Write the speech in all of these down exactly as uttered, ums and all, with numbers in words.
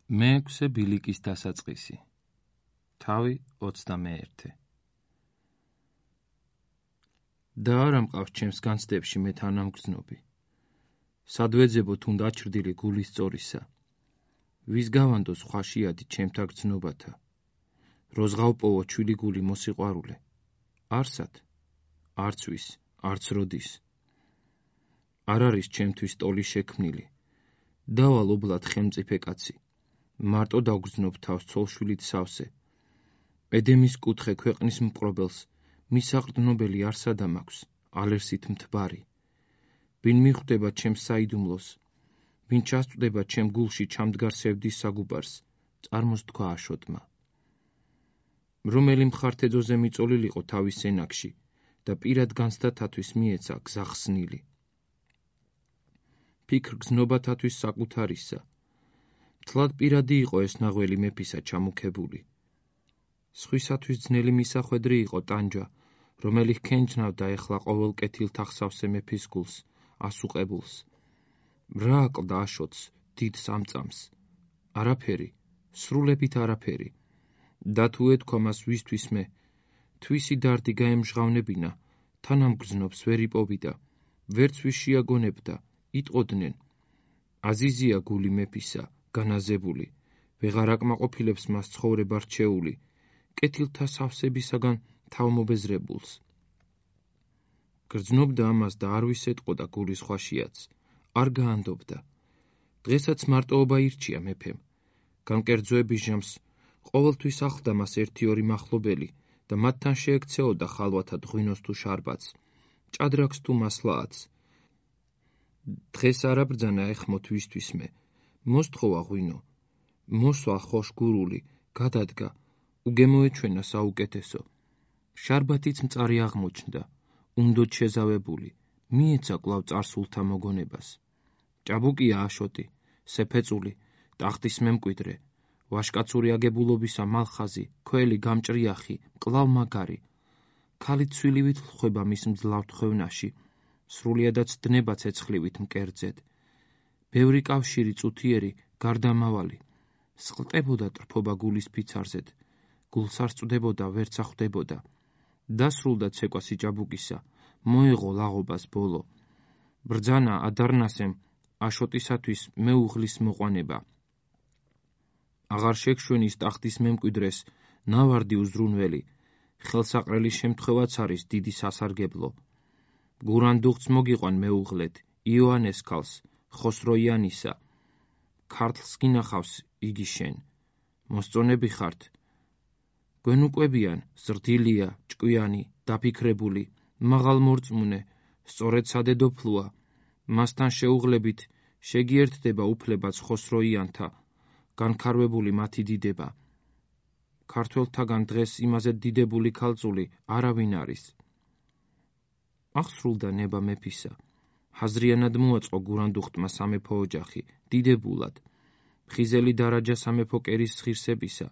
მეექვსე ბილიკის დასაწყისი. თავი ოცდამეერთე. და არა მყავს ჩემს განცდებში მე თანამგრძნობი. სად ვეძებო თუნდა აჩრდილი გულის სწორისა. ვის გავანდო სხვაშიადი ჩემთა გრძნობათა. როზ გავპოვო ჩვილი გული მოსიყვარულე. არსად, არც ვის, არც როდის. არ არის ჩემთვის ტოლი შექმნილი. დავალ ობლად ხელმწიფე კაცი. მარტო დავგრძნობ თავს ცოლშვილით სავსე. ედემის კუთხე ქვეყნის მპყრობელს, მის საყრდნობელი არსად ამაქვს, ალერსით მთბარი. ვინ მიხვდება ჩემს საიდუმლოს, ვინ ჩასწვდება ჩემ გულში ჩამდგარ სევდის საგუბარს, წარმოს თქვა აშოტმა. რომელი მხართეძოზე მიწოლილიყო თავის ენაგში და პირად განცდათათვის მიეცა გზახსნილი. ფიქრ გზნობათათვის საკუთარისა. თლად პირადი იყო ეს ნაღველი მეფისა ჩამუქებული. სხვისათვის ძნელი მისახვედრი იყო ტანჯვა, რომელი ჰქენჯნავდა ეხლა ყოველ კეთილთა ხსავსე მეფის გულს, ასუყებულს. რა აკლდა აშოტს, დიდ სამწამს? არაფერი, სრულებით არაფერი. და თუ ეთქვა მას ვისთვის მე, თვისი დარდი გაემჟღავნებინა, თანამგრძნობს ვერ იპოვიდა, ვერც ვის შეაგონებდა, იტყოდნენ. აზიზია გული მეფისა, განაზებული, ვეღარ აკმაყოფილებს მას ცხოვრება რჩეული, კეთილთა სავსებისაგან თავმობეზრებულს. გრძნობდა ამას და არ ვისეტყოდა გულის ხვაშიაც, არ გაანდობდა. დღესაც მარტოობა ირჩია მეფემ. განკერძოების ჟამს ყოველთვის ახლდა მას ერთი-ორი მახლობელი და მათთან შეექცეოდა ხალვათად ღვინოს თუ შარბაც, ჭადრაკს თუ მასლააც. დღეს არ აბრძანა ეხმოთ ვისთვის მე. მოსთხოვა ღვინო, მოსვა ხოშ გურული, გადადგა, უგემოეჩვენა საუკეთესო. შარბათიც მწარი აღმოჩნდა, უნდოდ შეზავებული, მიეცა კვლავ წარსულთა მოგონებას. ჭაბუკია აშოტი, სეფეწული, ტახტის მემკვიდრე, ვაშკაცური აგებულობისა მალხაზი, ქველი გამჭრიახი, მკლავ მაგარი. ქალით ცვილივით ხვება მის მძლავ თხვევნაში, სრულიადაც დნება ცეცხლივით მკერძედ. ბევრი კავშირი წუთიერი, გარდამავალი. სყლტებოდა ტრფობა გულის ფიცარზედ, გულს არ წვდებოდა, ვერც ახვდებოდა. დასრულდა ცეკვა სიჭაბუკისა, მოეღო ლაღობას ბოლო. ბრძანა ადარნასემ აშოტისათვის მეუღლის მოყვანება. აღარ შეგშვენის ტახტის მემკვიდრეს, ნავარდი უზრუნველი, ხელსაყრელი შემთხვევაც არის დიდი სასარგებლო. გურანდუღც მოგიყვან მეუღლეთ, იოანეს ქალს, ხოსროიანისა. ქართლს გინახავს იგი შენ. მოსწონები ხართ. გვენუკვებიან, ზრდილია, ჭკვიანი, დაფიქრებული, მაღალ მორწმუნე, სწორედ სადედოფლოა. მასთან შეუღლებით შეგიერთდება უფლებაც ხოსროიანთა, განქარვებული მათი დიდება. ქართველთაგან დღეს იმაზე დიდებული ქალწული არავინ არის. აღსრულდა ნება მეფისა. ჰაზრიანად მოაწყო გურანდუხტმა სამეფო ოჯახი, დიდებულად. ხიზელი დარაჯა სამეფო კერის ღირსებისა.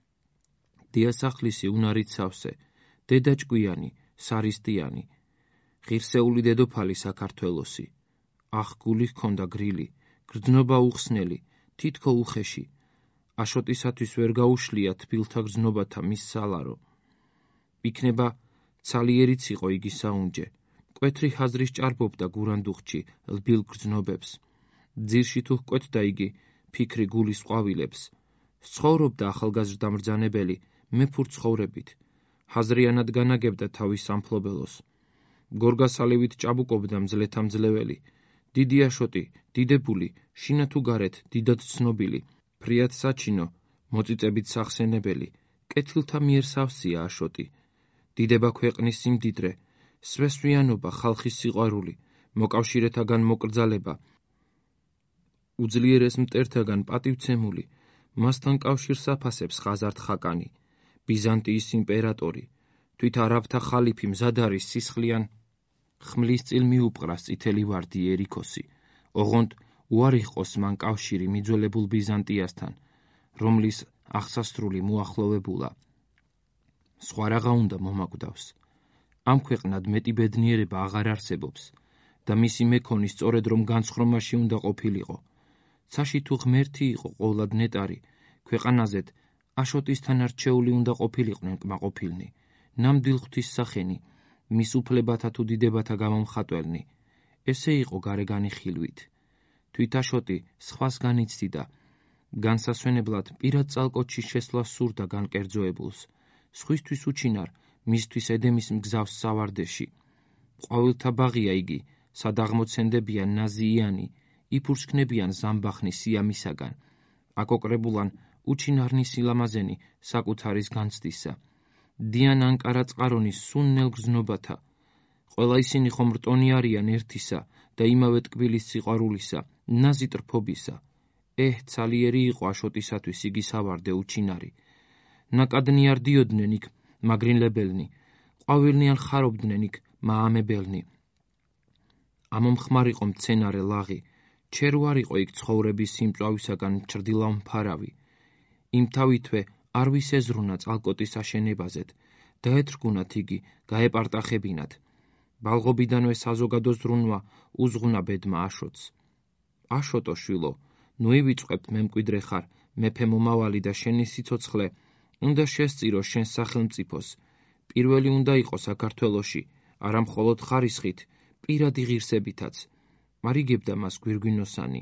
დიასახლისი უნარით სავსე, დედა ჭკვიანი, სარისტიანი. ღირსეული დედოფალი საქართველოსი. ახ გული ჰქონდა გრილი, გრძნობა უხსნელი, თითქო უხეში. აშოტისათვის ვერ გაუშლია თბილთა გრძნობათა მის სალარო. იქნება ცალიერიც იყო იგი საუნჯე. მკვეთრი ჰაზრის ჭარბობდა გურანდუხტში ლბილ გრძნობებს. ძირში თუ ჰკვეთდა იგი ფიქრი გულის ყვავილებს. ცხოვრობდა ახალგაზრდა მბრძანებელი მეფურ ცხოვრებით. ჰაზრიანად განაგებდა თავის სამფლობელოს. გორგასალივით ჭაბუკობდა მძლეთამძლეველი. დიდი აშოტი, დიდებული, შინა თუ გარეთ დიდად ცნობილი, ფრიად საჩინო, მოწიწებით სახსენებელი, კეთილთა მიერ სავსეა აშოტი. დიდება ქვეყნის სიმდიდრე, სვესვიანობა ხალხის სიყვარული, მოკავშირეთაგან მოკრძალება, უძლიერეს მტერთაგან პატივცემული, მასთან კავშირს აფასებს ხაზართ ხაკანი, ბიზანტიის იმპერატორი, თვით არაბთა ხალიფი მზად არის სისხლიან ხმლის წილ მიუპყრას წითელი ვარდი ერიქოსი, ოღონდ უარი ჰყოს მან კავშირი მიძველებულ ბიზანტიასთან, რომლის აღსასრული მოახლოვებულა. სხვა რაღა უნდა მომაკვდავს. ამ ქვეყნად მეტი ბედნიერება აღარ არსებობს და მისი მექონი სწორედ რომ განცხრომაში უნდა ყოფილიყო. ცაში თუ ღმერთი იყო ყოვლად ნეტარი, ქვეყანაზეთ აშოტისთან არჩეული უნდა ყოფილიყვნენ კმაყოფილნი, ნამდვილ ღვთისსახენი, მის უფლებათა თუ დიდებათა გამომხატველნი. ესე იყო გარეგანი ხილვით. თვით აშოტი სხვას განიცდიდა, განსასვენებლად პირად წალკოჩში შესვლა სურდა განკერძოებულს, სხვისთვის უჩინარ, მისთვის ედემის მგზავს სავარდეში. ყვავილთა ბაღია იგი, სად აღმოცენდებიან ნაზიიანი, იფურჩქნებიან ზამბახნი სიამისაგან, აკოკრებულან უჩინარნი სილამაზენი საკუთარის განცდისა. დიან ანკარა წყარონის სუნნელ გრძნობათა, ყველა ისინი ხომ რტონი არიან ერთისა და იმავე ტკბილის სიყვარულისა, ნაზი ტრფობისა. ეჰ, ცალიერი იყო აშოტისათვის იგი სავარდე უჩინარი. ნაკადნი არ დიოდნენ იქ მაგრინლებელნი, ყვავილნი არ ხარობდნენ იქ მაამებელნი. ამომხმარ იყო მცენარე ლაღი, ჩერო არ იყო იქ ცხოვრების სიმწვავისაგან ჩრდილა მფარავი. იმ თავითვე არ ვისეზრუნა წალკოტის აშენებაზეთ, დაეთრგუნათ იგი, გაეპარტახებინათ. ბალღობიდანვე საზოგადო ზრუნვა უზღუნა ბედმა აშოტს. აშოტო შვილო, ნუ ივიწყებთ მემკვიდრე ხარ, მეფე მომავალი და შენი სიცოცხლე უნდა შესწირო შენ სახელმწიფოს. პირველი უნდა იყო საქართველოში, არა მხოლოდ ხარისხით, პირადი ღირსებითაც. მარიგებდა მას გვირგვინოსანი.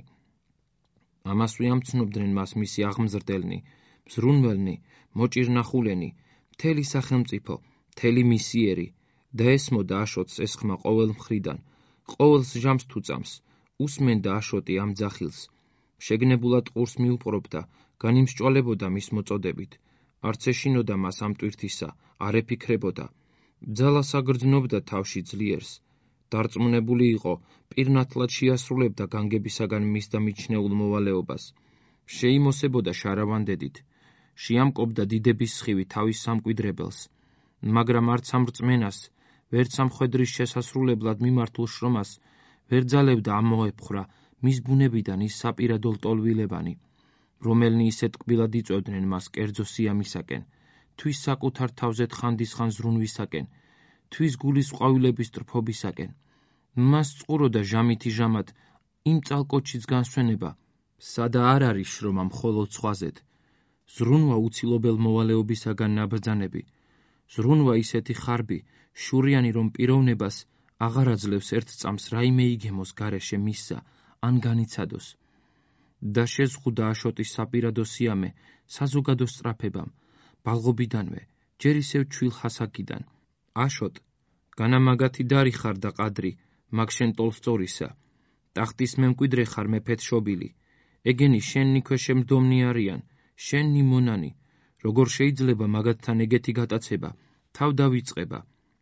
ამას ვიამცნობდნენ მას მისი აღმზრდელნი, მზრუნველნი, მოჭირნახულენი, მთელი სახელმწიფო, მთელი მისიერი და ესმოდა აშოტს ეს ხმა ყოველ მხრიდან, ყოველს ჟამს თუ წამს, უსმენდა აშოტი ამ ძახილს. შეგნებულად ყურს მიუპყრობდა, განიმსჭვალებოდა მის მოწოდებით. არც ეშინოდა მას ამ ტვირთისა, არ ეფიქრებოდა. ბძალას აგრძნობდა თავში ძლიერს. დარწმუნებული იყო, პირნათლად შეასრულებდა განგებისაგან მის და მიჩნეულ მოვალეობას. შეიმოსებოდა შარავანდედით. შეამკობდა დიდების სხივი თავის სამკვიდრებელს, მაგრამ არც ამ რწმენას, ვერც ამ ხვედრის შესასრულებლად მიმართულ შრომას ვერ ძალებდა ამოეფხრა მის ბუნებიდან ის საპირადო ლტოლვილებანი, რომელნი ისეთ ტკბილად იწვევდნენ მას კერძო სიამისაკენ, თვის საკუთარ თავზე თხანდისხან ზრუნვისაკენ, თვის გულის ყვავილების ტრფობისაკენ. მას წყუროდა ჟამითი ჟამად იმ წალკოჩიც განსვენება, სადა არ არის შრომა მხოლოდ სხვაზედ. ზრუნვა უცილობელ მოვალეობისაგან ნაბრძანები, ზრუნვა ისეთი ხარბი, შურიანი რომ პიროვნებას აღარ აძლევს ერთ წამს რაიმე იგემოს გარეშე მისსა, ან განიცადოს. და შეზღუდა აშოტის საპირადო სიამე საზოგადო სწრაფებამ, ბალღობიდანვე, ჯერ ისევ ჩვილ ხასაკიდან. აშოტ, განამაგათი დარი ხარ და ყადრი, მაგ შენ ტოლსტორისა, ტახტის მემკვიდრე ხარ მეფეთ შობილი, ეგენი შენი ქვეშე მდომნი არიან, შენი მონანი, როგორ შეიძლება მაგათთან ეგეთი გატაცება, თავ დავიწყება.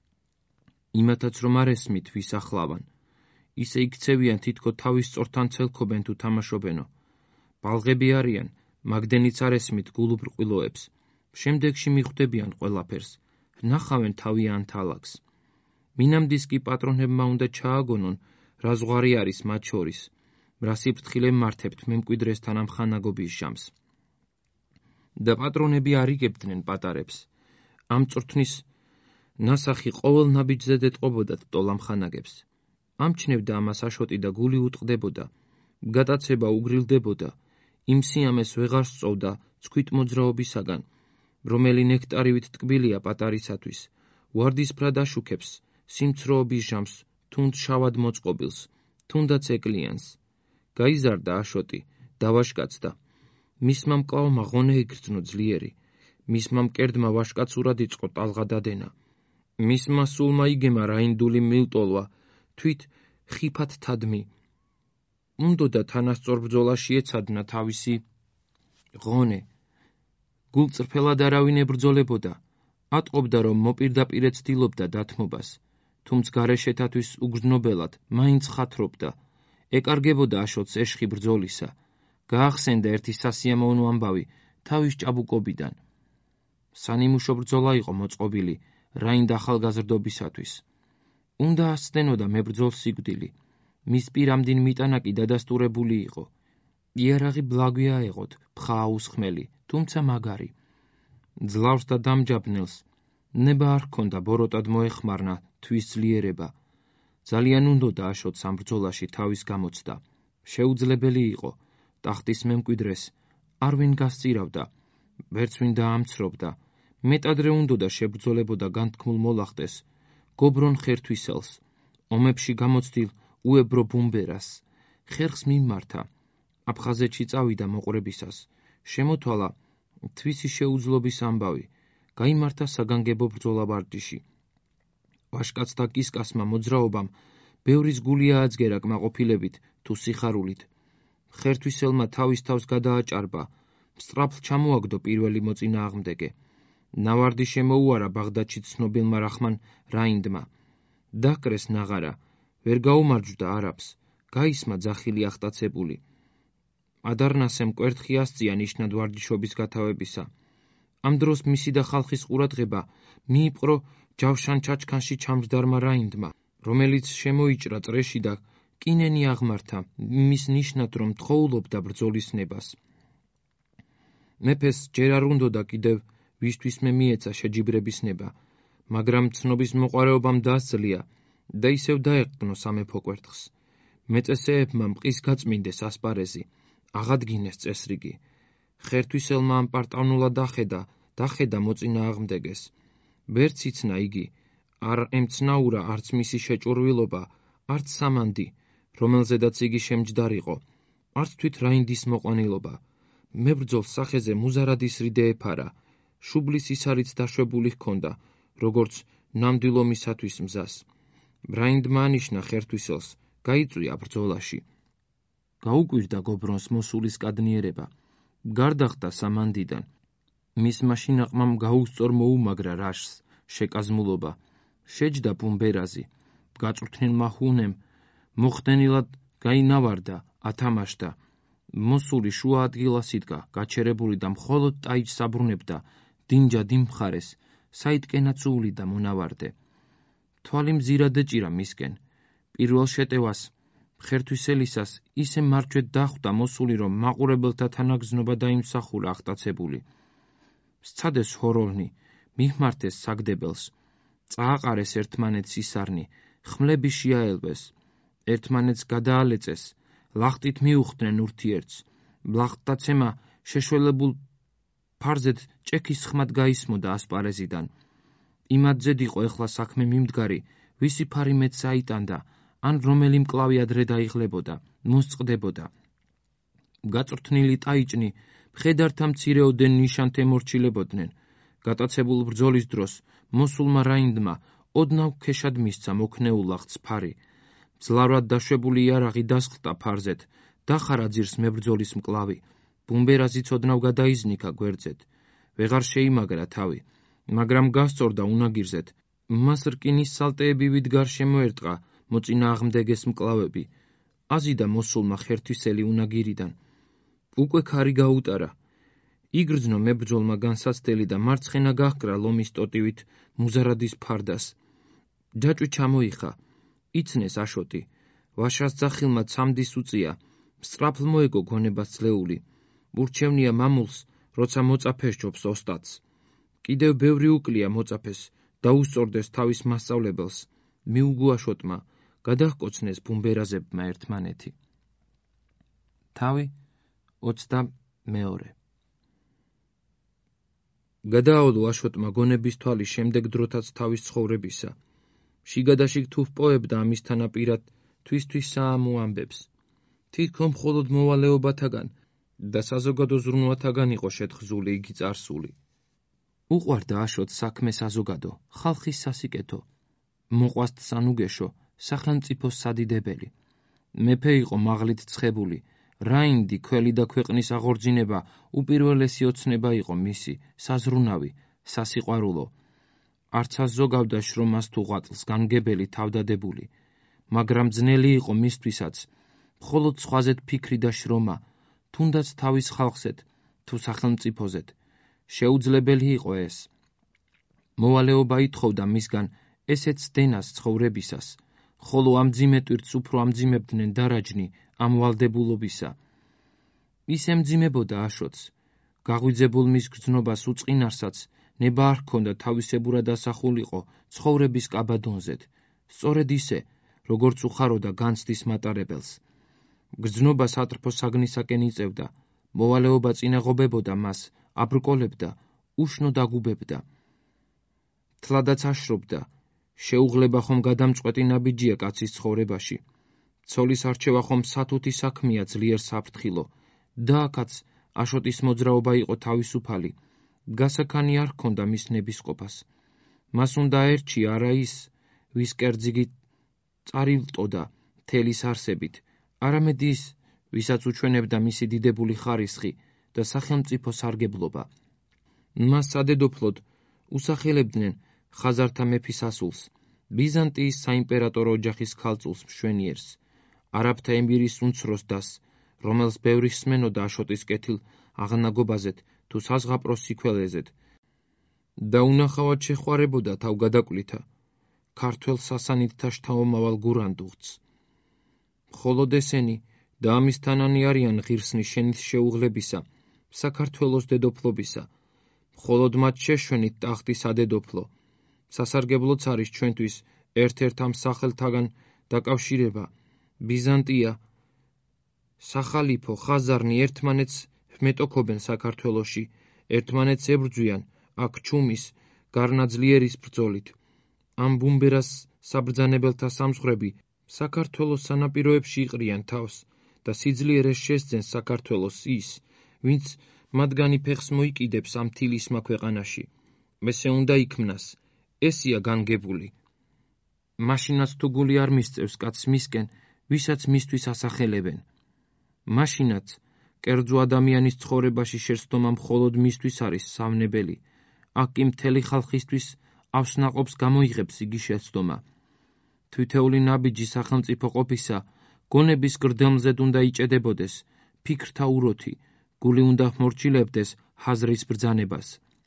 იმათაც რომ არ ესმით ვის ახლავან, ისე იქცევიან თითქო თავის სწორთან ცელქობენ თუ თამაშობენო. ბალღები არიან, მაგდენიც არ ესმით გულუბრყვილოებს, შემდეგში მიხვდებიან ყველაფერს, ნახავენ თავიან თალაკს. მინამდის კი პატრონებმა უნდა ჩააგონონ, რა ზღვარი არის მათ შორის, რა სიფრთხილე მართებთ მემკვიდრესთან ამ ხანაგობის ჟამს. და პატრონები არ იგებდნენ პატარებს. ამ წვრთნის ნასახი ყოველ ნაბიჯზე დეტყობოდათ ტოლამხანაგებს. ამჩნევდა ამას აშოტი და გული უტყდებოდა, გატაცება უგრილდებოდა, იმ სიამეს ვეღარ სწოვდა ცქვით მოძრაობისაგან, რომელი ნექტარივით ტკბილია პატარისათვის, ვარდისფრად აშუქებს სიმცროობის ჟამს, თუნდ შავად მოწყობილს, თუნდაც ეკლიანს. გაიზარდა აშოტი, დავაშკაცდა. მისმა მკლავმა ღონე იგრძნო ძლიერი, მისმა მკერდმა ვაშკაცურად იწყო ტალღა დადენა. მისმა სულმა იგემა რაინდული მილტოლვა, თვით ხიფათ თადმი. უნდოდა თანასწორ ბრძოლაში ეცადნა თავისი ღონე. გულწრფელად არავინ ებრძოლებოდა, ატყობდა რომ მოპირდაპირე ცდილობდა დათმობას, თუმცა გარეშეთათვის უგრძნობელად მაინც ხათრობდა. ეკარგებოდა აშოტს ეშხი ბრძოლისა. გაახსენდა ერთი სასიამოვნო ამბავი თავის ჭაბუკობიდან. სანიმუშო ბრძოლა იყო მოწყობილი რაინდ ახალგაზრდობისათვის. უნდა ასცდენოდა მებრძოლ სიკვდილი. მის პირამდინ მიტანა კი დადასტურებული იყო. იარაღი ბლაგვი აეღოთ, ფხა აუსხმელი, თუმცა მაგარი. ძლავს და დამჯაბნელს ნება არ ჰქონდა ბოროტად მოეხმარნა თვის ძლიერება. ძალიან უნდოდა აშოტს ამ ბრძოლაში თავის გამოცდა. შეუძლებელი იყო, ტახტის მემკვიდრეს არ ვინ გასწირავდა, ვერც ვინ დაამცრობდა, მეტადრე უნდოდა შებრძოლებოდა განთქმულ მოლახტეს, გობრონ ხერთვისელს, ომებში გამოცდილ უებრო ბუმბერას, ხერხს მიმართა, აფხაზეთში წავიდა მოყვრებისას, შემოთვალა თვისი შეუძლობის ამბავი, გაიმართა საგანგებო ბრძოლა ვარჯიში. ვაშკაცთა კისკასმა მოძრაობამ ბევრის გული ააძგერა კმაყოფილებით თუ სიხარულით. ხერთვისელმა თავის თავს გადააჭარბა, სწრაფლ ჩამოაგდო პირველი მოწინააღმდეგე. ნავარდი შემოუარა ბაღდადში ცნობილმა რაჰმან რაინდმა. დაკრეს ნაღარა, ვერ გაუმარჯვდა არაბს, გაისმა ძახილი ახტაცებული. ადარნასემ კვერთხი ასწია ნიშნად ვარჯიშობის გათავებისა. ამ დროს მისი და ხალხის ყურადღება მიიპყრო ჯავშან ჩაჩქანში ჩამჯდარმა რაინდმა, რომელიც შემოიჭრა წრეში და კინენი აღმართა მის ნიშნად, რომ თხოვლობდა ბრძოლის ნებას. მეფეს ჯერ არ უნდოდა კიდევ ვისთვისმე მიეცა შეჯიბრების ნება, მაგრამ ცნობის მოყვარეობამ დასძლია და ისევ დაეყრდნო სამეფო კვერთხს. მეწესეებმა მყის გაწმინდეს ასპარეზი, აღადგინეს წესრიგი. ხერთვისელმა ამ პარტავნულად დახედა, დახედა მოწინააღმდეგეს. ვერც იცნა იგი, არ ემცნაურა არც მისი შეჭურვილობა, არც სამანდი, რომელზედაც იგი შემჯდარიყო, არც თვით რაინდის მოყვანილობა. მებრძოლს სახეზე მუზარადის რიდე ეფარა, შუბლის ისარიც დაშვებული ჰქონდა, როგორც ნამდვილ ომისათვის მზას. რაინდმა ანიშნა ხერთვისელს, გაიწვია ბრძოლაში. გაუკვირდა გობრონს მოსულის კადნიერება, გარდახტა სამანდიდან. მის მაშინაყმამ გაუსწორ მოუმაგრა რაშს შეკაზმულობა, შეჯდა ბუმბერაზი, გაწვრთნილმა ჰუნემ მოხდენილად გაინავარდა, ათამაშდა. მოსული შუა ადგილას იდგა, გაჩერებული და მხოლოდ ტაიჯს აბრუნებდა დინჯა დიმხარეს, საიდკენაც უვლიდა მონავარდე. თვალი მზირად ეჭირა მისკენ. პირველ შეტევას ხერთვისელისას ისე მარჯვედ დახვდა მოსული, რომ მაყურებელთა თანაგზნობა დაიმსახურა ახტაცებული. სცადეს ჰოროლნი, მიჰმართეს საგდებელს, წააყარეს ერთმანეთს ისარნი, ხმლები შეაელვეს, ერთმანეთს გადაალეწეს, ლახტით მიუხდნენ ურთიერთს, ლახტდაცემა შეშველებულ ფარზეთ ჭექის ხმად გაისმოდა ასპარეზიდან. იმათზედ იყო ეხლა საქმე მიმდგარი, ვისი ფარი მეც საიტანდა, ან რომელი მკლავი ადრე დაიღლებოდა, მოსწყდებოდა. გაწვრთნილი ტაიჭნი მხედართა მცირეოდენ ნიშანთ ემორჩილებოდნენ. გატაცებულ ბრძოლის დროს მოსულმა რაინდმა ოდნავ ქეშად მისცა მოქნეულ ლახტს ფარი. მძლავრად დაშვებული იარაღი დასხლტა ფარზეთ, დახარა ძირს მებრძოლის მკლავი, ბუმბერაზიც ოდნავ გადაიზნიქა გვერდზეთ. ვეღარ შეიმაგრა თავი, მაგრამ გასწორდა უნაგირზეთ. მას რკინის სალტეები ვიდგარ შემოერტყა მოწინააღმდეგეს მკლავები. აზიდა მოსულმა ხერთვისელი უნაგირიდან. უკვე ქარი გაუტარა. იგრძნო მებრძოლმა განსაცდელი და მარცხენა გაჰკრა ლომის ტოტივით მუზარადის ფარდას. ჯაჭვი ჩამოიხა, იცნეს აშოტი. ვაშას ძახილმა ცამდის უწია, სწრაფლ მოეგო გონებას ძლეული. ურჩევნია მამულს, როცა მოწაფეს ჯობს ოსტატს. კიდევ ბევრი უკლია მოწაფეს, დაუსწორდეს თავის მასწავლებელს. მიუგო აშოტმა, გადაჰკოცნეს ბუმბერაზებმა ერთმანეთი. თავი ოცდამეორე. გადააოლო აშოტმა გონების თვალი შემდეგ დროთაც თავის ცხოვრებისა. შიგადაშიგ თუ ვპოებდა ამის თანაპირად თვისთვის საამო ამბებს. თითქონ მხოლოდ მოვალეობათაგან და საზოგადო ზრუნვათაგან იყო შეთხზული იგი წარსული. უყვარდა აშოტს საქმე საზოგადო, ხალხის სასიკეთო. მოყვასთ სანუგეშო, სახელმწიფოს სადიდებელი. მეფე იყო მაღლით ცხებული, რაინდი ქველი და ქვეყნის აღორძინება უპირველესი ოცნება იყო მისი, საზრუნავი, სასიყვარულო. არც აზოგავდა შრომას თუ ღვაწლს განგებელი თავდადებული, მაგრამ ძნელი იყო მისთვისაც, მხოლოდ სხვაზეთ ფიქრი და შრომა, თუნდაც თავის ხალხსეთ თუ სახელმწიფოზეთ. შეუძლებელი იყო ეს. მოვალეობა ითხოვდა მისგან ესეც დენას ცხოვრებისას, ხოლო ამძიმე ტვირთს უფრო ამძიმებდნენ დარაჯნი ამ ვალდებულობისა. ის ემძიმებოდა აშოტს, გაღვიძებულ მის გრძნობას უწყინარსაც ნება არ ჰქონდა თავისებურად ასახულიყო ცხოვრების კაბადონზეთ, სწორედ ისე, როგორც უხაროდა განცდის მატარებელს. გრძნობა სატრფო საგნისაკენ იწევდა, მოვალეობა წინაღობებოდა მას, აბრკოლებდა, უშნო დაგუბებდა. თლადაც აშრობდა, შეუღლება ხომ გადამწყვეტი ნაბიჯია კაცის ცხოვრებაში. ცოლის არჩევა ხომ სათუთი საქმეა ძლიერ საფრთხილო, და აქაც აშოტის მოძრაობა იყო თავისუფალი, გასაქანი არ ჰქონდა მის ნებისყოფას. მას უნდა ერჩია არა ის, ვის კერძიგი წარივლტოდა მთელის არსებით, არამედ ის, ვისაც უჩვენებდა მისი დიდებული ხარისხი და სახელმწიფო სარგებლობა. მას სადედოფლოდ უსახელებდნენ ხაზართა მეფის ასულს, ბიზანტიის საიმპერატორო ოჯახის ქალწულს მშვენიერს, არაბთა ემირის უმცროს დასს, რომელს ბევრი სმენოდა აშოტის კეთილ აღნაგობაზეთ თუ საზღაპრო სიქველეზეთ და უნახავად შეხვარებოდა თავგადაკვლითა ქართველ სასანიდთა შთამომავალ გურანდუღწს. მხოლოდ ესენი და ამისთანანი არიან ღირსნი შენის შეუღლებისა, საქართველოს დედოფლობისა, მხოლოდ მათ შეშვენით ტახტი სადედოფლო. სასარგებლოც არის ჩვენთვის ერთ-ერთ ამ სახელთაგან დაკავშირება. ბიზანტია, სახალიფო, ხაზარნი ერთმანეთს მეტოქობენ საქართველოში, ერთმანეთს ებრძვიან აქ ჩუმის, გარნაძლიერის ბრძოლით. ამ ბუმბერას საბრძანებელთა სამსხვრები საქართველოს სანაპიროებში იყრიან თავს და სიძლიერეს შესძენ საქართველოს ის, ვინც მათგანი ფეხს მოიკიდებს ამ თილისმა ქვეყანაში. ესე უნდა იქმნას, ესია განგებული. მაშინაც თუ გული არ მისწევს კაცს მისკენ, ვისაც მისთვის ასახელებენ. მაშინაც კერძო ადამიანის ცხოვრებაში შეცდომა მხოლოდ მისთვის არის სავნებელი. აქ კი მთელი ხალხისთვის ავსნაყოფს გამოიღებს იგი შეცდომა. თვითეული ნაბიჯი სახელმწიფო ყოფისა, გონების გრდემლზედ უნდა იჭედებოდეს, ფიქრთა უროთი, გული უნდა ხმორჩილებდეს ჰაზრის ბრძანებას.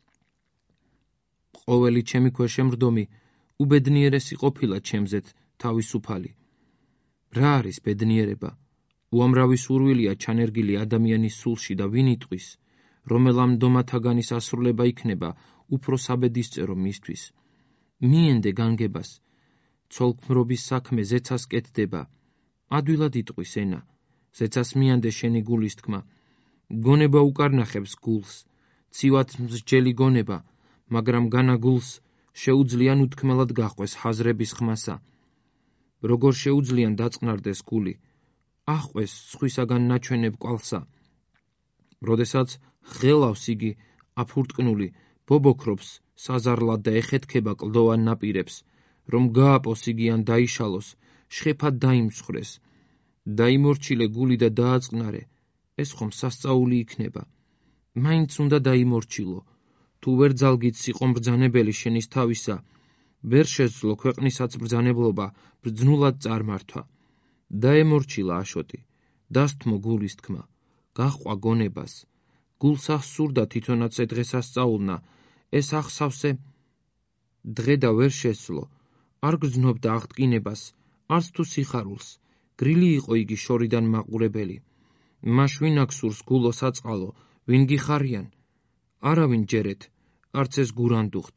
ყოველი ჩემი ქვეშემრდომი უბედნიერესი ყოფილა ჩემზეთ თავისუფალი. რა არის ბედნიერება? უამრავი სურვილია ჩანერგილი ადამიანის სულში და ვინ იტყვის, რომელ ამ დომათაგანის ასრულება იქნება უფრო საბედისწერო მისთვის. მიენდე განგებას, ცოლქმრობის საქმე ზეცას კეთდება, ადვილად იტყვის ენა, ზეცას მიანდე შენი გულის თქმა. გონება უკარნახებს გულს, ცივად მსჯელი გონება, მაგრამ განა გულს შეუძლიან უთქმელად გაჰყვეს ჰაზრების ხმასა. როგორ შეუძლიან დაწყნარდეს გული, აჰყვეს სხვისაგან ნაჩვენებ კვალსა. როდესაც ღელავს იგი აფურტკნული, ბობოქრობს საზარლად და ეხეთქება კლდოვან ნაპირებს, რომ გააპოს იგი ან დაიშალოს, შხეფად დაიმსხვრეს. დაიმორჩილე გული და დააწყნარე, ეს ხომ სასწაული იქნება. მაინც უნდა დაიმორჩილო, თუ ვერ ძალგით სიყო მბრძანებელი შენის თავისა, ვერ შეძლო ქვეყნისაც ბრძანებლობა ბრძნულად წარმართვა. დაემორჩილა აშოტი, დასთმო გულის თქმა, გაჰყვა გონებას. გულს ახსურდა თვითონაც ედღეს ასწაულნა, ეს ახსავსე დღე და ვერ შეძლო, არ გრძნობდა აღტკინებას, არც თუ სიხარულს, გრილი იყო იგი შორიდან მაყურებელი. მაშ ვინ აქსურს გულო საწყალო, ვინ გიხარიან? არავინ ჯერეთ, არც ეს გურანდუღტ.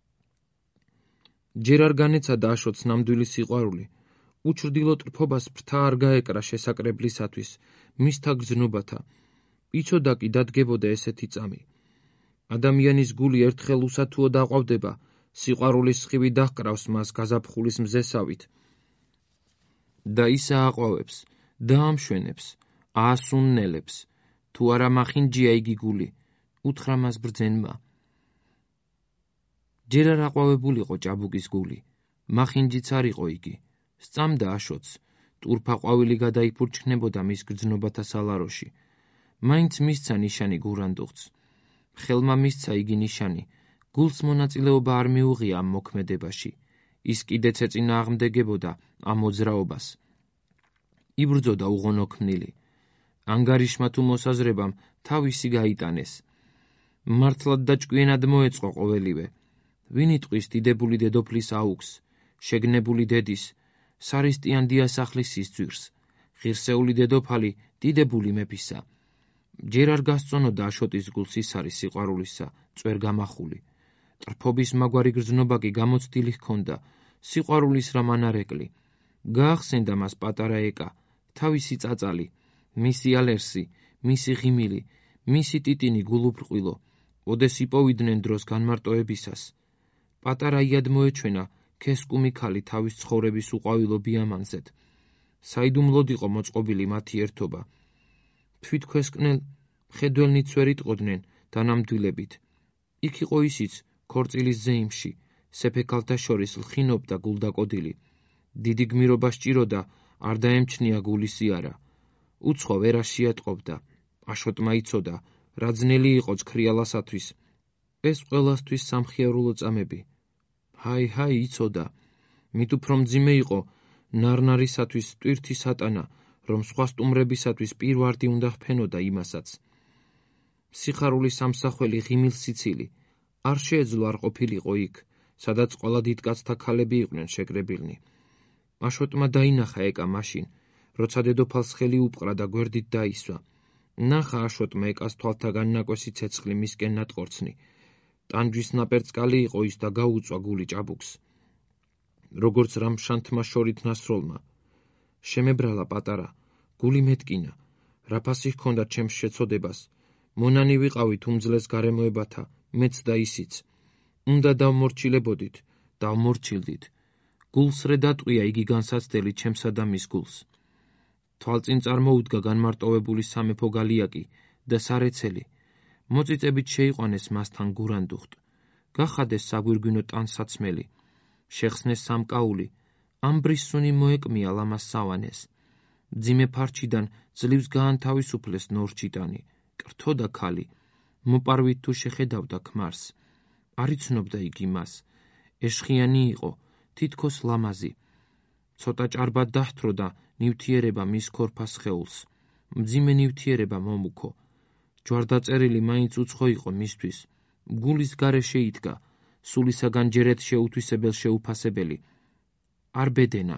ჯერ არ განეცადა აშოტს ნამდვილი სიყვარული, უჩრდილო ტრფობას ფრთა არ გაეკრა შესაკრებლისათვის, მისთა გრძნობათა. იცოდა კი დადგებოდა ესეთი წამი. ადამიანის გული ერთხელ უსათუო დაყვავდება, სიყვარულის სხივი დაჰკრავს მას გაზაფხულის მზესავით და ისა აყვავებს, დაამშვენებს, აასუნნელებს. თუ არა მახინჯია იგი გული, უთხრა მას ბრძენმა. ჯერ არ აყვავებულიყო ჭაბუკის გული, მახინჯიც არ იყო იგი. სწამდა აშოტს, ტურფა ყვავილი გადაიფურჩქნებოდა მის გრძნობათა სალაროში. მაინც მისცა ნიშანი გურანდუღწს. ხელმა მისცა იგი ნიშანი, გულს მონაწილეობა არ მიუღია ამ მოქმედებაში. ის კიდეც ეწინააღმდეგებოდა ამ მოძრაობას. იბრძოდა უღონოქმნილი. ანგარიშმა თუ მოსაზრებამ თავისი გაიტანეს. მართლად და ჭკვიანად მოეწყო ყოველივე. ვინ იტყვის დიდებული დედოფლის აუგს, შეგნებული დედის, სარისტიან დიასახლის სისძვირს, ღირსეული დედოფალი დიდებული მეფისა. ჯერ არ გასწონოდა აშოტის გულს ის არის სიყვარულისა, წვერ გამახული. ტრფობის მაგვარი გრძნობა კი გამოცდილი ჰქონდა, სიყვარულის რამ ანარეკლი. გაახსენდა მას პატარა ეკა, თავისი წაწალი, მისი ალერსი, მისი ღიმილი, მისი ტიტინი გულუბრყვილო, ოდეს იპოვიდნენ დროს განმარტოებისას. პატარა იად მოეჩვენა ქესკუმი ქალი თავის ცხოვრების უყვავილო ბიამანზედ. საიდუმლოდ იყო მოწყობილი მათი ერთობა. თვითქვესკნელ მხედველნიც ვერ იტყოდნენ დანამდვილებით. იქ იყო ისიც ქორწილის ზეიმში, სეფექალთა შორის ლხინობდა გულდაკოდილი. დიდი გმირობა სჭიროდა, არ დაემჩნია გულის იარა. უცხო ვერას შეატყობდა. აშოტმა იცოდა, რა ძნელი იყო ცქრიალასათვის. ეს ყველასთვის სამხიარულო წამები. ჰაი, ჰაი, იცოდა. მით უფრო მძიმე იყო ნარნარისათვის ტვირთი სატანა, რომ სხვა სტუმრებისათვის პირვარდი უნდა ჰფენოდა იმასაც. სიხარულის სამსახველი ღიმილ სიცილი. არ შეეძლო არ ყოფილიყო იქ, სადაც ყველა დიდკაცთა ქალები იყვნენ შეკრებილნი. აშოტმა დაინახა ეკა მაშინ, როცა დედოფალს ხელი უპყრა და გვერდით დაისვა. ნახა აშოტმა ეკას თვალთაგან ნაკვესი ცეცხლი მისკენ ნატყორცნი. ტანჯვის ნაპერწკალი იყო ის და გაუწვა გული ჭაბუკს. როგორც რამშანთმა შორით ნასროლმა. შემებრალა პატარა, გული მეტკინა, რა ფასი ჰქონდა ჩემს შეცოდებას. მონანი ვიყავით უმძლეს გარემოებათა, მეც და ისიც. უნდა დავმორჩილებოდით, დავმორჩილდით. გულს რე დატყვია იგი განსაცდელი ჩემსა და მის გულს. თვალწინ წარმოუდგა განმარტოვებული სამეფო გალიაკი და სარეცელი. მოწიწებით შეიყვანეს მასთან გურანდუხტ. გახადეს საგვირგვინო ტანსაცმელი. შეხსნეს სამკაული. ამბრის სუნი მოეკმია ლამას სავანეს. მძიმე ფარჩიდან ძლივს გაანთავისუფლეს ნორჩიტანი. კრთოდა ქალი. მოპარვით თუ შეხედავდა ქმარს. არ იცნობდა იგი მას. ეშხიანი იყო, თითქოს ლამაზი. ცოტა ჭარბად დაჰთროდა ნივთიერება მის ქორფას სხეულს. მძიმე ნივთიერება მომუქო. ჯვარდაწერილი მაინც უცხო იყო მისთვის. გულის გარეშე იდგა, სულისაგან ჯერეთ შეუთვისებელ შეუფასებელი. არ ბედენა.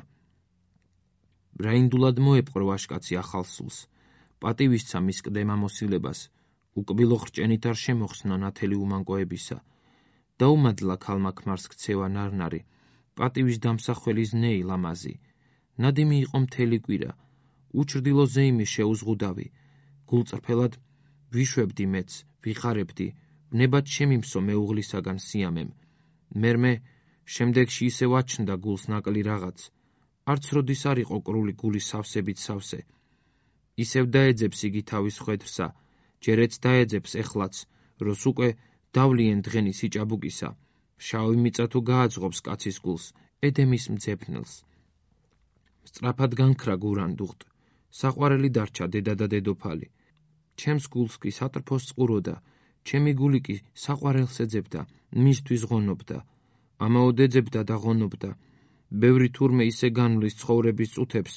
რაინდულად მოეპყრო ვაშკაცი ახალ სულს. პატივისცა მის კლდემამოსილებას. უკბილო ხრჭენით არ შემოხსნა ნათელი უმანკოებისა. დაუმადლა ქალმა ქმარს ქცევა ნარნარი. პატივის დამსახველი ზნეი ლამაზი. ნადიმი იყო მთელი კვირა. უჩრდილო ზეიმი შეუზღუდავი. გულწრფელად ვიშვებდი მეც, ვიხარებდი, ვნებად შემიმსო მეუღლისაგან სიამემ. მერმე შემდეგში ისევ აჩნდა გულს ნაკლი რაღაც. არც როდის არ იყო კრული გულის სავსებით სავსე. ისევ დაეძებს იგი თავის ხვედრსა, ჯერეც დაეძებს ეხლაც, როს უკვე დავლიან დღენი სიჭაბუკისა. შავი მიწა თუ გააძღობს კაცის გულს, ედემის მძებნელს. სწრაფად განქრა გურანდუხტ. საყვარელი დარჩა დედა და დედოფალი. ჩემს გულს კი სატრფოს წყუროდა, ჩემი გული კი საყვარელს ეძებდა, მისთვის ღონობდა. ამაოდ ეძებდა და ღონობდა. ბევრი თურმე ისე განვლის ცხოვრების წუთებს,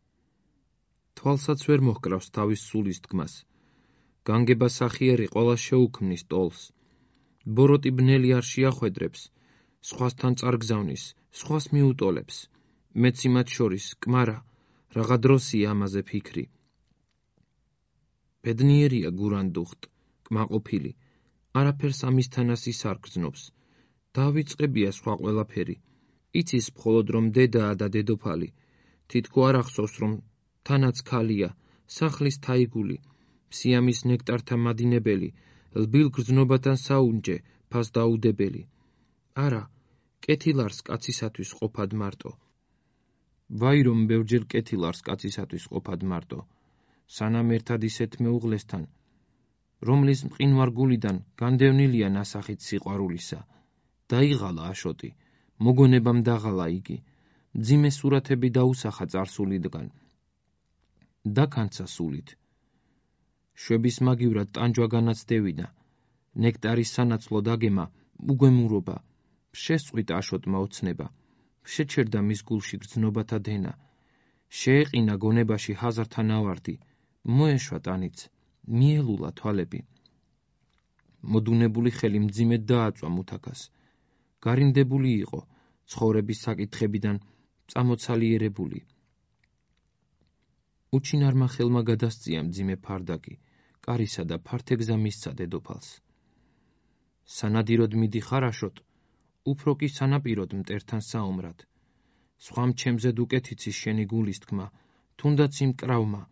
თვალსაც ვერ მოჰკრავს თავის სულის დგმას. განგება სახიერი ყველა შეუქმნის ტოლს. ბოროტი ბნელი არ შეახვედრებს, სხვასთან წარგზავნის, სხვას მიუტოლებს. მეც იმათ შორის, კმარა, რაღა დროსია ამაზე ფიქრი. ბედნიერია გურანდუხტ, კმაყოფილი, არაფერს ამისთანას ის არ გრძნობს. დავიწყებია სხვა ყველაფერი. იცის მხოლოდ რომ დედაა და დედოფალი. თითქო არ ახსოვს რომ თანაც ქალია, სახლის თაიგული, სიამის ნექტართა მადინებელი, ლბილ გრძნობათან საუნჯე, ფას დაუდებელი. არა, კეთილარს კაცისათვის ყოფად მარტო. ვაი რომ ბევრჯერ კეთილარს კაცისათვის ყოფად მარტო. სანამ ერთად ისეთ მეუღლესთან, რომლის მყინვარ გულიდან განდევნილია ნასახით სიყვარულისა. დაიღალა აშოტი, მოგონებამ დაღალა იგი. მძიმე სურათები დაუსახა წარსულიდან. დაქანცა სულით. შვების მაგივრად ტანჯვა განაცდევინა. ნექტარის სანაცვლო დაგემა, უგვემურობა. შესწყვიტა აშოტმა ოცნება. შეჩერდა მის გულში გრძნობათა დენა. შეეყინა გონებაში ჰაზართა ნავარდი. მოეშვა ტანიც, მიელულა თვალები. მოდუნებული ხელი მძიმედ დააწვა მუთაქას. გარინდებული იყო, ცხოვრების საკითხებიდან წამოცალიერებული. უჩინარმა ხელმა გადასწია მძიმე ფარდაკი, კარისა და ფართეგზა მისცა დედოფალს. სანადიროდ მიდიხარ აშოტ, უფრო კი სანაპიროდ მტერთან საომრად. სხვამ ჩემზედ უკეთიცის შენი გულის თქმა, თუნდაც იმ კრავმა.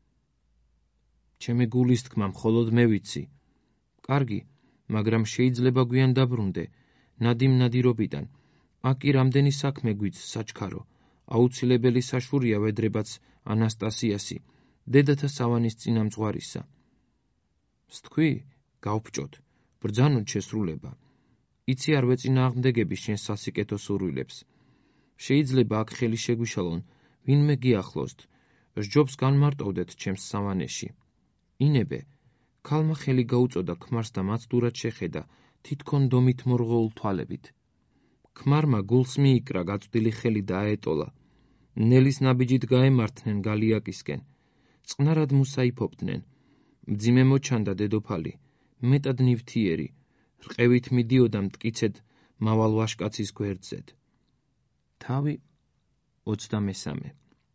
ჩემი გულის თქმა მხოლოდ მე ვიცი. კარგი, მაგრამ შეიძლება გვიან დაბრუნდე, ნადიმ ნადირობიდან. აქ კი რამდენი საქმე გვიც საჩქარო. აუცილებელი საშურია ვედრებაც ანასტასიასი, დედათა სავანის წინამძღვარისა. სთქვი, გავბჭოთ, ბრძანოთ შესრულება. იცი არ ვეწინააღმდეგები შენ სასიკეთო სურვილებს. შეიძლება აქ ხელი შეგვიშალონ, ვინმე გიახლოსთ, სჯობს განმარტოვდეთ ჩემს სავანეში. ინებე, ქალმა ხელი გაუწოდა ქმარს და მაცდურად შეხედა, თითქონ დომით მორღოულ თვალებით. ქმარმა გულს მიიკრა გაწვდილი ხელი და აეტოლა. ნელის ნაბიჯით გაემართნენ გალიაკისკენ. წყნარად მუსაიფობდნენ. მძიმე მოჩანდა დედოფალი, მეტად ნივთიერი, რყევით მიდიოდა მტკიცედ მავალ ვაშკაცის გვერდზედ. თავი ოცდამესამე.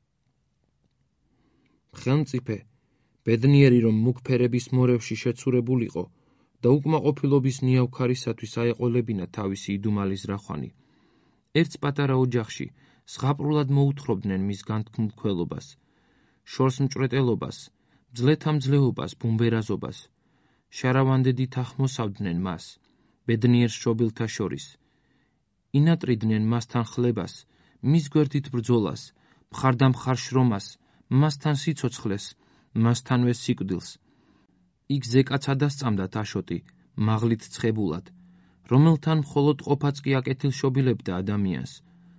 ხელმწიფე, ბედნიერი რომ მუქ ფერების მორევში შეცურებულიყო და უკმაყოფილობის ნიავქარისათვის აეყოლებინა თავისი იდუმალი ზრახვანი. ერთს პატარა ოჯახში ზღაპრულად მოუთხრობდნენ მის განთქმულ ქველობას, შორს მჭვრეტელობას, მძლეთამძლეობას, ბუმბერაზობას. შარავანდედით ახმოსავდნენ მას, ბედნიერ შობილთა შორის. ინატრიდნენ მასთან ხლებას, მის გვერდით ბრძოლას, მხარდამხარ შრომას, მასთან სიცოცხლეს, მასთანვე სიკვდილს. იქ ზეკაც ადასწამდათ აშოტი, მაღლით ცხებულად, რომელთან მხოლოდ ყოფაც კი აკეთილშობილებდა ადამიანს.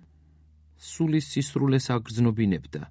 სულის სისრულეს აგრძნობინებდა.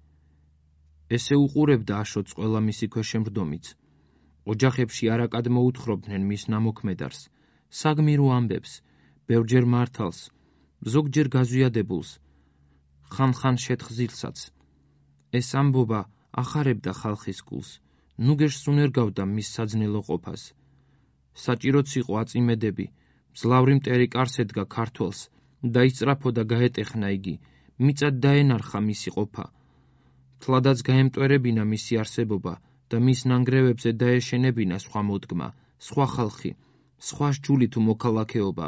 ესე უყურებდა აშოტს ყველა მისი ქვეშემრდომიც. ოჯახებში არაკად მოუთხრობდნენ მის ნამოქმედარს, საგმირო ამბებს, ბევრჯერ მართალს, ზოგჯერ გაზვიადებულს, ხან-ხან შეთხზილსაც. ეს ამბობა ახარებდა ხალხის გულს, ნუგეშ სუნერგავდა მის საძნელო ყოფას. საჭიროც იყო აწიმედები, მძლავრი მტერი კარს ედგა ქართველს, დაისწრაფო და გაეტეხნა იგი, მიწად დაენარხა მისი ყოფა. თლადაც გაემტვერებინა მისი არსებობა და მის ნანგრევებზე დაეშენებინა სხვა მოდგმა, სხვა ხალხი, სხვა სჯული თუ მოქალაქეობა.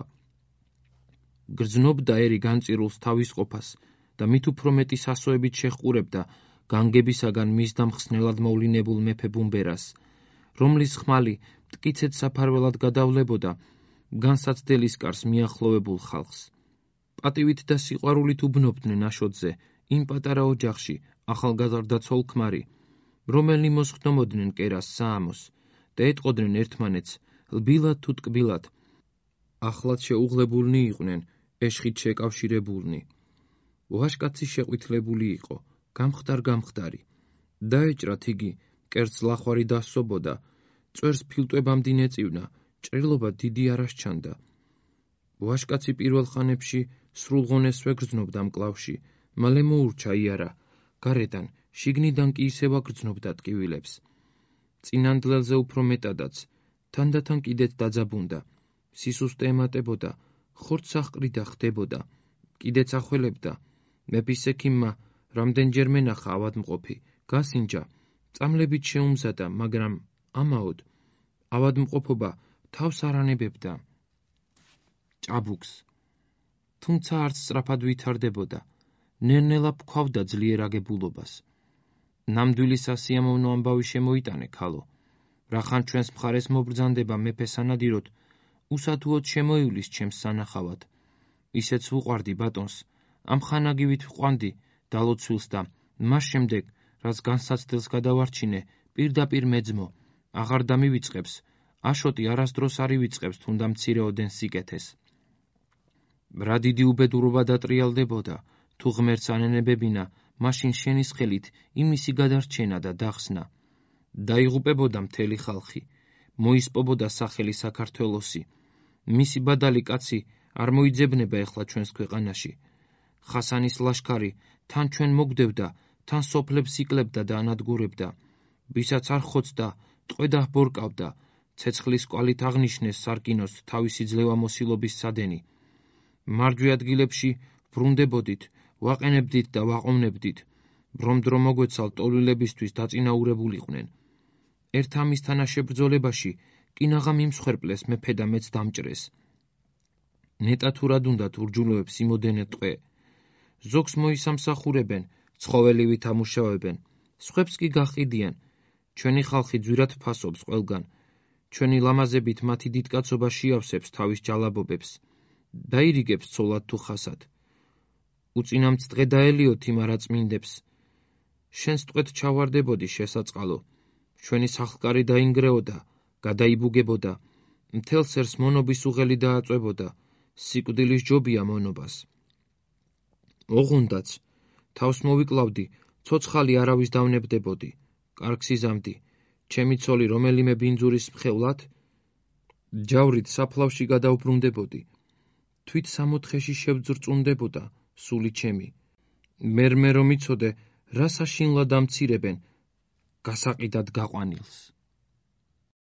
გრძნობდა ერი განწირულს თავის ყოფას და მით უფრო მეტი სასოებით შეჰყურებდა განგებისაგან მის დამხსნელად მოვლინებულ მეფე ბუმბერას, რომლის ხმალი მტკიცედ საფარველად გადავლებოდა განსაცდელის კარს მიახლოვებულ ხალხს. პატივით და სიყვარულით უბნობდნენ აშოტზე იმ პატარა ოჯახში ახალგაზრდა ცოლ-ქმარი, რომელი მოსხდომოდნენ კერას საამოს და ეტყოდნენ ერთმანეთს ლბილად თუ ტკბილად. ახლად შეუღლებულნი იყვნენ, ეშხით შეკავშირებულნი. ვაშკაცი შეყვითლებული იყო, გამხდარ-გამხდარი. დაეჭრათ იგი, კერძ ლახვარი დასწობოდა, წვერს ფილტვებამდე ეწივნა, ჭრილობა დიდი არ ასჩანდა. ვაშკაცი პირველ ხანებში სრულღონესვე გრძნობდა მკლავში, მალე მოურჩა იარა, გარედან, შიგნიდან კი ისევ აგრძნობდა ტკივილებს. წინანდლელზე უფრო მეტადაც, თანდათან კიდეც დაძაბუნდა, სისუსტე ემატებოდა, ხორცსაყრიდა ხდებოდა, კიდეც ახველებდა. მეფის ექიმმა რამდენჯერმე ნახა ავადმყოფი, გასინჯა, წამლებით შეუმზადა, მაგრამ ამაოდ ავადმყოფობა თავს არ ანებებდა ჭაბუკს. თუმცა არც სწრაფად ვითარდებოდა, ნელ-ნელა ფქვავდა ძლიერ აგებულობას. ნამდვილი სასიამოვნო ამბავი შემოიტანე, ქალო. რახან ჩვენს მხარეს მობრძანდება მეფე სანადიროდ, უსათუოდ შემოივლის ჩემს სანახავად. ისეც ვუყვარდი ბატონს, ამ ხანაგივით ვყვანდი დალოცვილს და მას შემდეგ, რაც განსაცდელს გადავარჩინე, პირდაპირ მეძმო, აღარ დამივიწყებს, აშოტი არასდროს არ ივიწყებს თუნდა მცირეოდენ სიკეთეს. რა დიდი უბედურობა დატრიალდებოდა, თუ ღმერთს ანენებებინა, მაშინ შენის ხელით იმისი გადარჩენა და დახსნა. დაიღუპებოდა მთელი ხალხი, მოისპობოდა სახელი საქართველოსი. მისი ბადალი კაცი არ მოიძებნება ეხლა ჩვენს ქვეყანაში. ხასანის ლაშქარი თან ჩვენ მოგდევდა, თან სოფლებს იკლებდა და ანადგურებდა. ვისაც არ ხოცდა, ტყვედა ბორკავდა, ცეცხლის კვალით აღნიშნეს სარკინოს თავისი ძლევამოსილობის სადენი. მარჯვე ადგილებში ვრუნდებოდით, ვაყენებდით და ვაყოვნებდით, ბრომ-დრო მოგვეცალ ტოლვილებისთვის დაწინაურებულიყვნენ. ერთ ამის თანაშებრძოლებაში კინაღა მიმსხვერპლეს მეფე და მეც დამჭრეს. ნეტა თუ რად უნდათ ურჯულოებს იმოდენე ტყვე. ზოგს მოისამსახურებენ, ცხოველივით ამუშავებენ, სხვებს კი გაყიდიან. ჩვენი ხალხი ძვირად ფასობს ყველგან. ჩვენი ლამაზებით მათი დიდკაცობა შეავსებს თავის ჯალაბობებს, დაირიგებს ცოლად თუ ხასად. უწინამც დღე დაელიოთ იმ არაწმინდებს. შენს ტყვედ ჩავარდებოდი შესაწყალო, ჩვენი სახლკარი დაინგრეოდა, გადაიბუგებოდა, მთელს ერს მონობის უღელი დააწვებოდა, სიკვდილის ჯობია მონობას. ოღონდაც, თავს მოვიკლავდი, ცოცხალი არავის დავნებდებოდი, კარგს იზამდი, ჩემი ცოლი რომელიმე ბინძურის მხევლად, ჯავრით საფლავში გადავბრუნდებოდი, თვით სამოთხეში შევძრწუნდებოდა სული ჩემი. მერმე რომ იცოდე, რა საშინლად ამცირებენ გასაყიდად გაყვანილს.